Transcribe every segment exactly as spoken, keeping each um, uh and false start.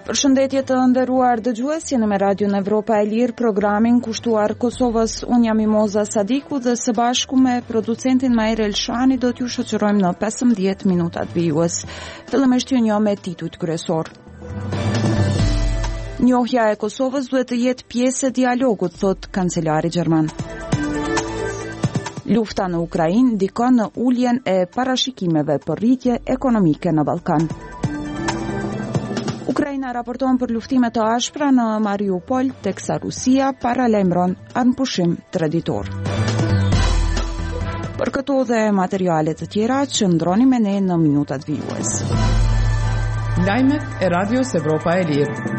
Përshëndetje të nderuar dëgjues, jeni me Radion Evropa e Lirë, programin kushtuar Kosovës. Unë jam Imoza Sadiku dhe së bashku me producentin Majer Elshani do t'ju shoqërojmë në pesëmbëdhjetë minutat vijues. Fillimisht ju njoh me titujt kryesor. Njohja e Kosovës duhet të jetë pjesë e dialogut, thot kancelari gjerman. Lufta në Ukrainë ndikon në uljen e parashikimeve për rritje ekonomike në Ballkan. Ukraina raporton për luftime të ashpra në Mariupol, teksa Rusia paralajmëron armëpushim traditor. Për këto dhe materialet të tjera, qëndroni me ne në minutat vijues. Lajmet e Radios Evropa e Lirë.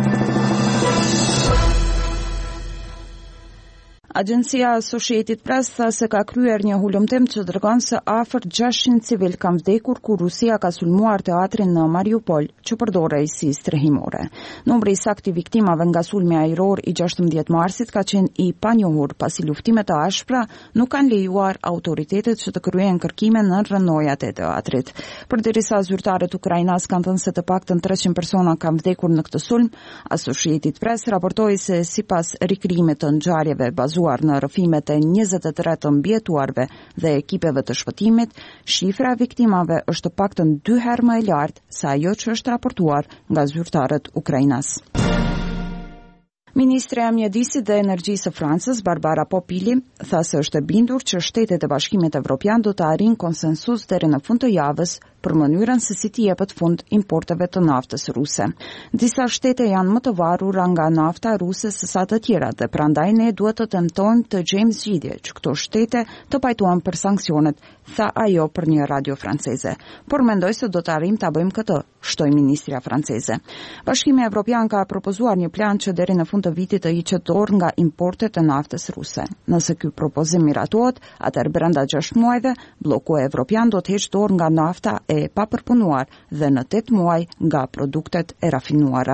Agjencia Associated Press tha se ka kryer një hulumtim që tregon se afër gjashtëqind civil kanë vdekur kur Rusia ka sulmuar teatrin në Mariupol, që përdorej si strehimore. Numri i saktë i viktimave nga sulmi ajror i gjashtëmbëdhjetë marsit ka qenë i panjohur, pasi luftimet e ashpra nuk kanë lejuar autoritetet që të kryejnë kërkime në rrënojat e teatrit. Përderisa zyrtarët ukrainas kanë thënë se të paktën treqind persona kanë vdekur në këtë sulm, Associated Press raportoi se sipas rikrijimit të ngjarjeve bazuar në rrëfimet e njëzet e tre të mbjetuarve dhe ekipeve të shpëtimit, shifra e viktimave është të paktën dy herë më e lartë se ajo që është raportuar nga zyrtarët ukrainas. Ministre e Mjedisit dhe Energjisë së Francës, Barbara Poppili, tha se është e bindur që Shtetet e Bashkimit Evropian do të arrijnë konsensus deri në fund të javës për mënyrën se si t'i jepet fund importeve të naftës ruse. Disa shtete janë më të varura nga nafta ruse se sa të tjerat dhe prandaj ne duhet të tentojmë të gjejmë zgjidhje që këto shtete të pajtohen për sanksionet, tha ajo për një radio franceze. Por mendoj se do të arrijmë ta bëjmë këtë, shtoi ministrja franceze. Bashkimi Evropian ka propozuar një plan që deri në fund të vitit të hiqet dorë nga importet e naftës ruse. Nëse ky propozim miratohet, atëherë brenda gjashtë muajve, bloku evropian do të heqë dorë nga nafta e papërpunuar dhe në tetë muaj nga produktet e rafinuara.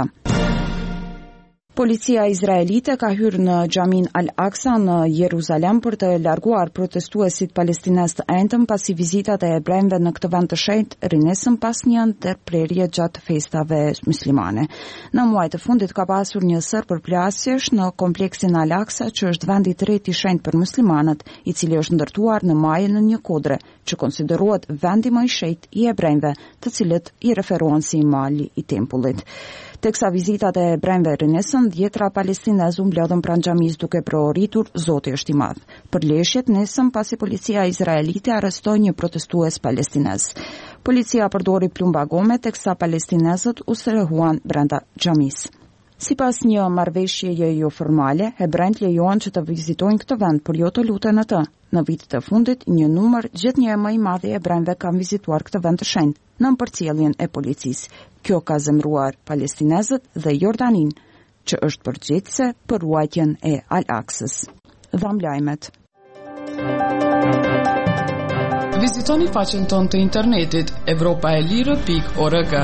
Policia izraelite ka hyrë në xhamin Al-Aqsa në Jeruzalem për të larguar protestuesit palestinez të entëm pasi vizitat e hebrejve në këtë vend të shenjtë rinesën pas një ndërprerje gjatë festave muslimane. Në muajt të fundit ka pasur një sër përplasjesh në kompleksin Al-Aqsa, që është vendi i tretë i shenjtë për muslimanët, i cili është ndërtuar në majën në një kodre, që konsiderohet vendi më i shenjtë i hebrejve, të cilët i referohen si mali i tempullit. Teksa vizitat e hebrejve rinesën, dhjetra palestinez u mblodhën pranë xhamisë duke proritur Zoti është i madh. Për leshjet nesëm pasi policia izraelite arrestoi një protestues palestinez. Policia përdori plumba gome teksa palestinezët u strehuan brenda xhamisë. Sipas një marrëveshjeje jo formale, hebrejt lejohen që të vizitojnë këtë vend, por jo të luten atë. Në vitet e fundit, një numër gjithnjë më i madh i hebrejve kanë vizituar këtë vend të shenjtë, në përcjelljen e policisë. Kjo ka zemruar palestinezët dhe Jordanin, që është përgjegjëse për ruajtjen e Al-Aqsës. Dham lajmet. Vizitoni faqen tonë të internetit evropa e lirë pikë org.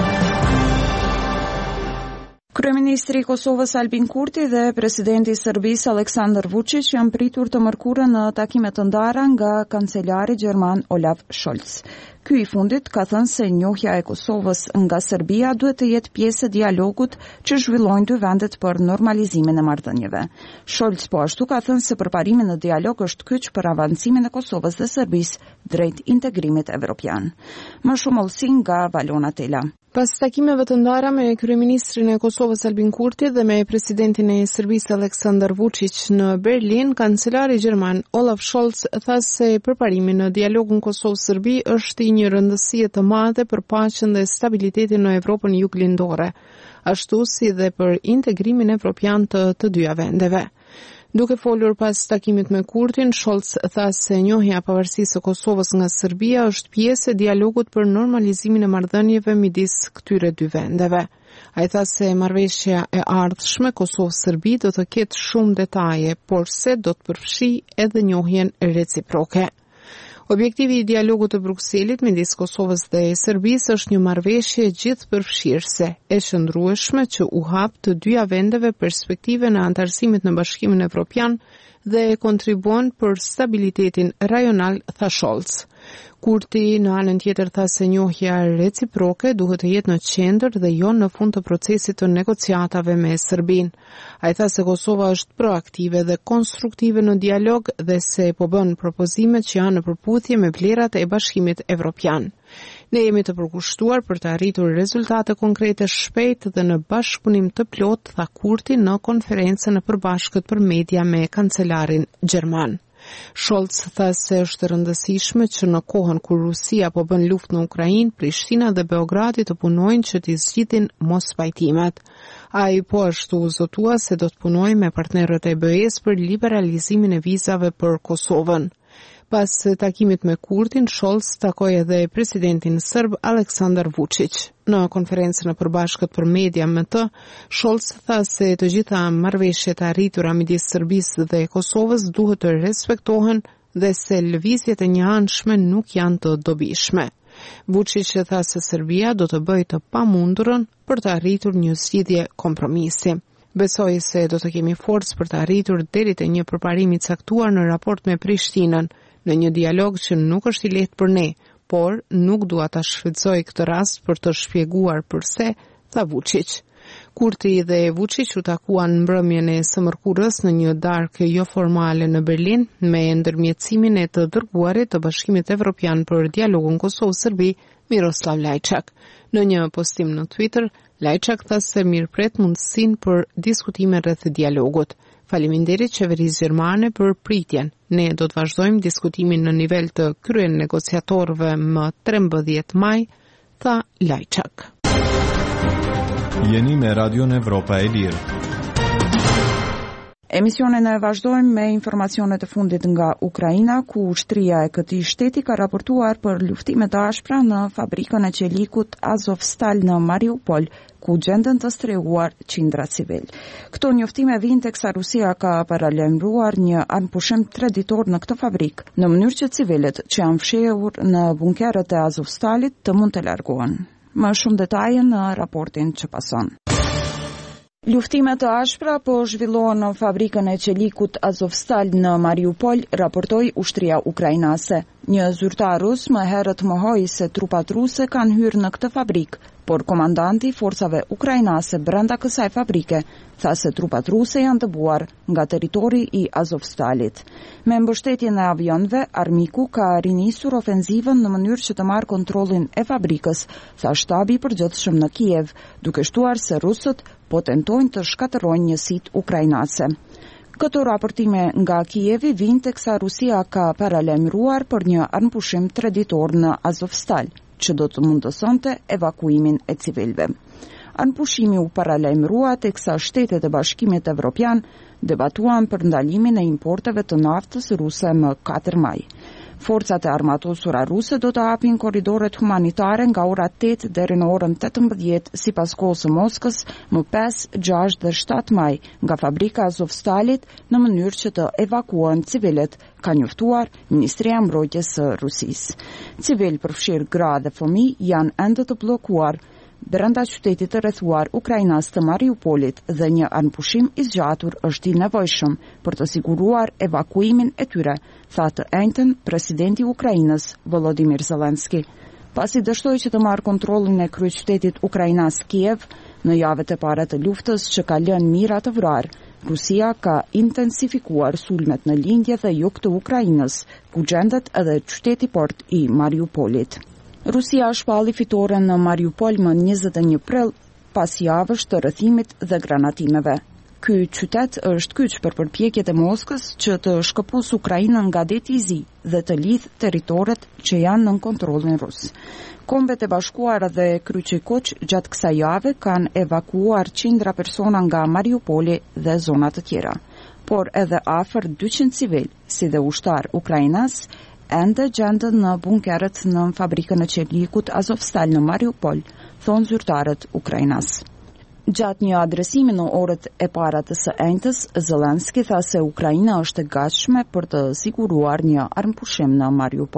Kryeministri i Kosovës Albin Kurti dhe presidenti i Serbisë Aleksandar Vučić janë pritur të mërkurën në takime të ndara nga kancelari gjerman Olaf Scholz. Ky i fundit ka thënë se njohja e Kosovës nga Serbia duhet të jetë pjesë e dialogut që zhvillojnë dy vendet për normalizimin e marrëdhënieve. Scholz po ashtu ka thënë se përparimi në dialog është kyç për avancimin e Kosovës dhe Serbisë drejt integrimit evropian. Më shumë olsi nga Valona Tela. Pas takimeve të ndara me kryeministrin e Kosovës Albin Kurti dhe me presidentin e Serbisë Aleksandar Vučić në Berlin, kancelari gjerman Olaf Scholz tha se përparimi në dialogun Kosovë-Serbi është i një rëndësie të madhe për paqen dhe stabilitetin në Evropën juglindore, ashtu si dhe për integrimin evropian të të dyja vendeve. Duke folur pas takimit me Kurtin, Scholz tha se njohja e pavarësisë së Kosovës nga Serbia është pjesë e dialogut për normalizimin e marrëdhënieve midis këtyre dy vendeve. Ai tha se marrëveshja e ardhshme Kosovë-Serbi do të ketë shumë detaje, por se do të përfshijë edhe njohjen reciproke. Objektivi i dialogut të Brukselit midis Kosovës dhe Serbisë është një marrëveshje gjithëpërfshirëse, e qëndrueshme që u hap të dyja vendeve perspektive në antarësimit në Bashkimin Evropian dhe e kontribuon për stabilitetin rajonal, tha Scholz. Kurti në anën tjetër tha se njohja reciproke duhet të jetë në qendër dhe jo në fund të procesit të negociatave me Serbinë. Ai tha se Kosova është proaktive dhe konstruktive në dialog dhe se po bën propozimet që janë në përputhje me vlerat e Bashkimit Evropian. Ne jemi të përkushtuar për të arritur rezultate konkrete shpejt dhe në bashkëpunim të plot, tha Kurti në konferencën e përbashkët për media me kancelarin gjerman. Scholz tha se është rëndësishme që në kohën kur Rusia po bën luftë në Ukrainë, Prishtina dhe Beogradi të punojnë që të zgjidhin mospajtimet. Ai po ashtu zotua se do të punojë me partnerët e B E-s për liberalizimin e vizave për Kosovën. Pas takimit me Kurtin, Scholz takoi edhe presidentin serb Aleksandar Vučić. Në konferencën e përbashkët për media me të, Scholz tha se të gjitha marrëveshjet arritura midis Serbisë dhe Kosovës duhet të respektohen dhe se lëvizjet e njëanshme nuk janë të dobishme. Vučić tha se Serbia do të bëjë të pamundurën për të arritur një zgjidhje kompromisi. Besoi se do të kemi forcë për të arritur deri te një përparimi i caktuar në raport me Prishtinën, në një dialog që nuk është i lehtë për ne, por nuk dua ta shfrytëzoj këtë rast për të shpjeguar pse, tha Vučić. Kurti dhe Vučić u takuan mbrëmjen e së mërkurës në një darkë jo formale në Berlin me ndërmjetësimin e të dërguarit të Bashkimit Evropian për dialogun Kosovë-Serbi, Miroslav Lajčak. Në një postim në Twitter, Lajčak tha se mirëpret mundësinë për diskutime rreth dialogut. Faleminderit qeverisë gjermane për pritjen. Ne do të vazhdojmë diskutimin në nivel të krye negociatorëve më trembëdhjetë maj, tha Lajčak. Jeni me Radion Evropa e Lirë. Emisionin e vazhdojmë me informacionet e fundit nga Ukraina, ku ushtria e këtij shteti ka raportuar për luftime të ashpra në fabrikën e qelikut Azovstal në Mariupol, ku gjenden të strehuar qindra civil. Këto njoftime vijnë teksa Rusia ka paralajmëruar një anëpushim treditor në këtë fabrikë, në mënyrë që civilët që janë fshehur në bunkerët e Azovstalit të mund të largohen. Më shumë detaje në raportin që pason. Luftime të ashpra po zhvillohen në fabrikën e qelikut Azovstal në Mariupol, raportoi ushtria ukrainase. Një zyrtar rus më herët mohoi se trupat ruse kanë hyrë në këtë fabrikë, por komandanti i forcave ukrainase brenda kësaj fabrike tha se trupat ruse janë dëbuar nga territori i Azovstalit. Me mbështetjen e avionëve, armiku ka rinisur ofenzivën në mënyrë që të marrë kontrollin e fabrikës, tha shtabi i përgjithshëm në Kiev, duke shtuar se rusët po tentojnë të shkatërrojnë njësitë ukrainase. Këto raportime nga Kijevi vijnë teksa Rusia ka paralajmëruar për një anëpushim treditor në Azovstal, që do të mundësonte evakuimin e civilëve. Anëpushimi u paralajmërua teksa shtetet e Bashkimit Evropian debatuan për ndalimin e importeve të naftës ruse më katër maj. Forcat e armatosura ruse do të hapin korridoret humanitare nga ora tetë deri në orën tetëmbëdhjetë sipas kohës së Moskës më pesë, gjashtë dhe shtatë maj nga fabrika Azovstalit në mënyrë që të evakuohen civilët, ka njoftuar Ministria e Mbrojtjes së Rusisë. Civilë përfshirë gra dhe fëmijë janë ende të bllokuar brenda qytetit të rrethuar Ukrainas të Mariupolit dhe një anëpushim i zgjatur është i nevojshëm për të siguruar evakuimin e tyre, tha të njëjtën presidenti i Ukrainës Volodymyr Zelensky. Pasi dështoi që të marrë kontrollin e kryeqytetit ukrainas Kiev në javët e para të luftës që ka lënë mijëra të vrarë, Rusia ka intensifikuar sulmet në lindje dhe jug të Ukrainës, ku gjendet edhe qyteti port i Mariupolit. Rusia shpalli fitoren në Mariupol më njëzet e një prill pas javësh të rrethimit dhe granatimeve. Ky qytet është kyç për përpjekjet e Moskës që të shkëpus Ukrainën nga deti i zi dhe të lidh territoret që janë nën kontrollin rus. Kombet e Bashkuara dhe Kryqi Koç gjatë kësaj jave kanë evakuuar qindra persona nga Mariupoli dhe zona të tjera, por edhe afër dyqind civil, si dhe ushtar ukrainas, ende gjenden në bunkerët në fabrikën e qelikut Azovstal në Mariupol, thonë zyrtarët ukrainas. Gjatë një adresimi në orët e para të së njëjtës, Zelensky tha se Ukraina është e gatshme për të siguruar një armpushim në Mariupol.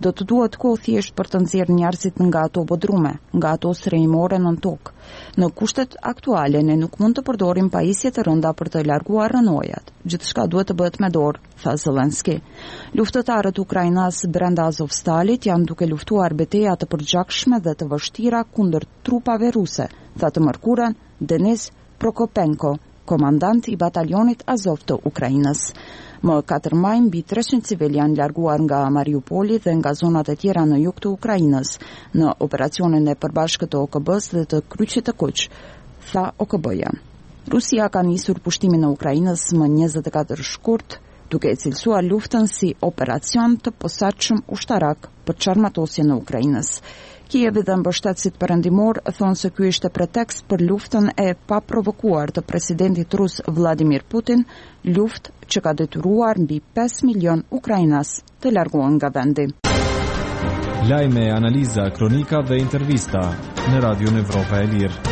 Do të duhet kohë thjesht për të nxjerrë njerëzit nga ato bodrume, nga ato srejmore nën tokë. Në kushtet aktuale ne nuk mund të përdorim pajisje të rënda për të larguar rënojat. Gjithçka duhet të bëhet me dorë, tha Zelensky. Luftëtarët ukrainas brenda Azovstalit janë duke luftuar betejë të përgjakshme dhe të vështira kundër trupave ruse, tha të mërkurën Denis Prokopenko, komandant i batalionit Azov të Ukrainës. Më katër maj mbi treqind civil janë larguar nga Mariupoli dhe nga zonat e tjera në jug të Ukrainës në operacionin e përbashkët të O K B-s dhe të Kryqit të Kuq, tha O K B-ja. Rusia ka nisur pushtimin e Ukrainës më njëzet e katër shkurt, duke e cilësuar luftën si operacion të posaçëm ushtarak për çarmatosjen e Ukrainës. Kievi dhe mbështetësit perëndimor thonë se ky ishte pretekst për luftën e paprovokuar të presidentit rus Vladimir Putin, luftë që ka detyruar mbi pesë milion ukrainas të largohen nga vendi. Lajme, analiza, kronika dhe intervista në Radion Evropa e Lirë.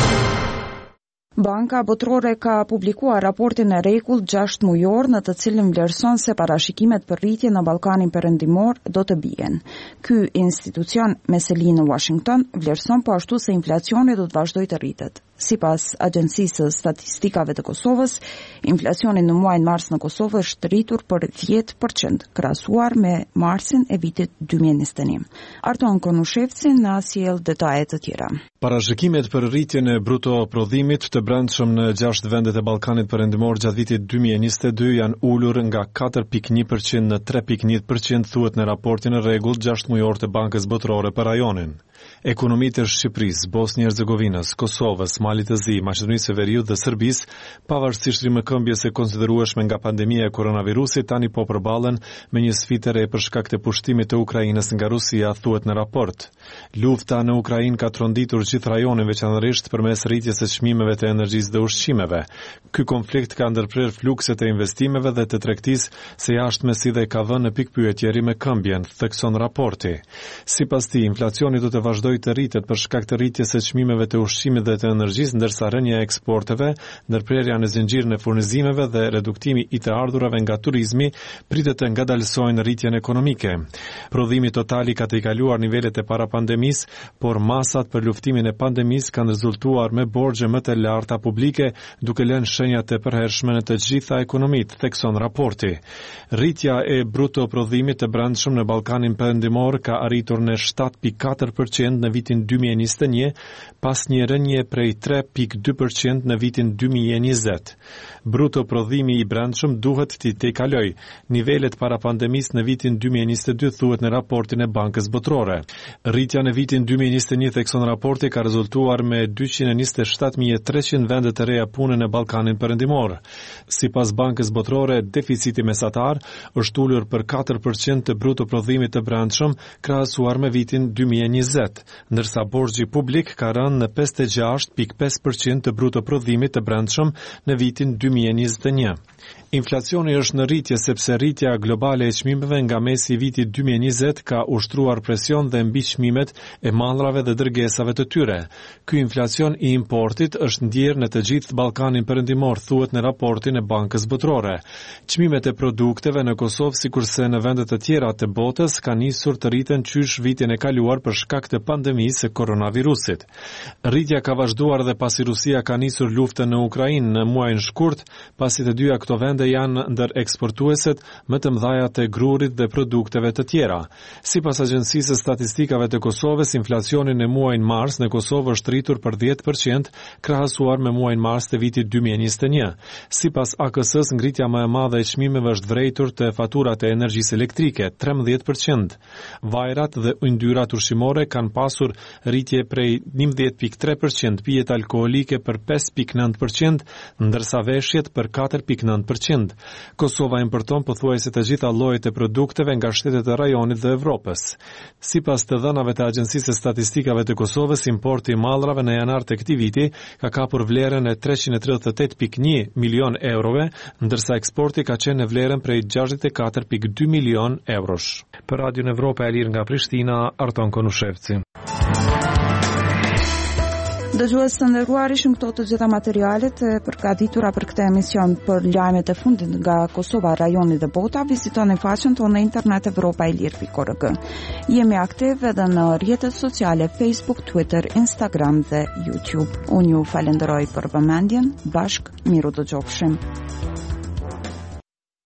Banka Botërore ka publikuar raportin e rregullt gjashtë mujor në të cilin vlerëson se parashikimet për rritje në Ballkanin Perëndimor do të bien. Ky institucion me seli në Washington vlerëson po ashtu se inflacioni do të vazhdojë të rritet. Sipas Agjencisë së Statistikave të Kosovës, inflacioni në muajin mars në Kosovë është rritur për dhjetë përqind, krahasuar me marsin e vitit dy mijë e njëzet e një. Arton Konushevci na sjell detajet të tjera. Parashikimet për rritjen e bruto prodhimit të brendshëm në gjashtë vendet e Ballkanit Perëndimor gjatë vitit dy mijë e njëzet e dy janë ulur nga katër pikë një përqind në tre pikë një përqind, thuhet në raportin e rregullt gjashtë mujor të Bankës Botërore për rajonin. Ekonomitë e Shqipërisë, Bosnjë-Hercegovinës, Kosovës, Malit të Zi, Maqedonisë së Veriut dhe Serbisë, pavarësisht rimëkëmbjes së konsiderueshme nga pandemia e koronavirusit, tani po përballen me një sfidë re për shkak të pushtimit të Ukrainës nga Rusia, thuhet në raport. Lufta në Ukrainë ka tronditur gjithë rajonin, veçanërisht përmes rritjes së çmimeve të energjisë dhe ushqimeve. Ky konflikt ka ndërprer flukset e investimeve dhe të tregtisë së jashtme, si dhe ka vënë në pikpyetje rimëkëmbjen, thekson raporti. Sipas tij, inflacioni do të vazhdojë të rritet për shkak të rritjes së çmimeve të ushqimit dhe të energjisë, ndërsa rënja e eksporteve, ndërprerja në zinxhirin e furnizimeve dhe reduktimi i të ardhurave nga turizmi pritet të ngadalsojnë rritjen ekonomike. Prodhimi total ka të kaluar nivelet e para pandemisë, por masat për luftimin e pandemisë kanë rezultuar me borxhe më të larta publike, duke lënë shenja të përhershme në të gjitha ekonomitë, thekson raporti. Rritja e bruto prodhimit të brendshëm në Ballkanin Perëndimor ka arritur në shtatë pikë katër përqind në vitin dy mijë e njëzet e një, pas një rënje prej tre pikë dy përqind në vitin dy mijë e njëzet. Bruto prodhimi i brendshëm duhet të tejkalojë nivelet para pandemisë në vitin dy mijë e njëzet e dy, thuhet në raportin e Bankës Botërore. Rritja në vitin dy mijë e njëzet e një, thekson raporti, ka rezultuar me dyqind e njëzet e shtatë mijë e treqind vende të reja pune në Ballkanin Perëndimor. Sipas Bankës Botërore, deficiti mesatar është ulur për katër përqind të bruto prodhimit të brendshëm krahasuar me vitin dy mijë e njëzet, ndërsa borxhi publik ka rënë në pesëdhjetë e gjashtë pikë pesë përqind të bruto prodhimit të brendshëm në vitin dy mijë e njëzet e një. Inflacioni është në rritje sepse rritja globale e çmimeve nga mesi i vitit dy mijë e njëzet ka ushtruar presion dhe mbi çmimet e mallrave dhe dërgesave të tyre. Ky inflacion i importit është ndjerë në të gjithë Ballkanin Perëndimor, thuhet në raportin e Bankës Botërore. Çmimet e produkteve në Kosovë, sikurse në vende të tjera të botës, kanë nisur të rriten qysh vitin e kaluar për shkak të pandemisë së koronavirusit. Rritja ka vazhduar dhe pasi Rusia ka nisur luftën në Ukrainë në muajin shkurt, pasi të dyja këto vende janë ndër eksportueset më të mëdha të grurit dhe produkteve të tjera. Sipas Agjencisë së Statistikave të Kosovës, inflacioni në muajin mars në Kosovë është rritur për dhjetë përqind krahasuar me muajin mars të vitit dy mijë e njëzet e një. Sipas A K S-s, ngritja më e madhe e çmimeve është vërejtur te faturat e energjisë elektrike, trembëdhjetë përqind. Vajrat dhe yndyrat ushqimore kanë pasur rritje prej njëmbëdhjetë pikë tre përqind, pijet alkoolike për pesë pikë nëntë përqind, ndërsa veshjet për katër pikë nëntë përqind. Kosova importon pothuajse të gjitha llojet e produkteve nga shtetet e rajonit dhe Evropës. Sipas të dhënave të Agjencisë së Statistikave të Kosovës, importi i mallrave në janar të këtij viti ka kapur vlerën e treqind e tridhjetë e tetë pikë një milion eurove, ndërsa eksporti ka qenë në vlerën prej gjashtëdhjetë e katër pikë dy milion eurosh. Për Radion Evropa e Lirë nga Prishtina, Arton Konushevci. Dëgjues të nderuar, ishim këto të gjitha materialet e përgatitura për këtë emision për lajmet e fundit nga Kosova, rajoni dhe bota. Vizitoni faqen tonë në internet europa e lirë pikë org. Jemi aktiv edhe në rrjetet sociale Facebook, Twitter, Instagram dhe YouTube. Unë ju falenderoj për vëmendjen. Bashk miru dëgjofshim.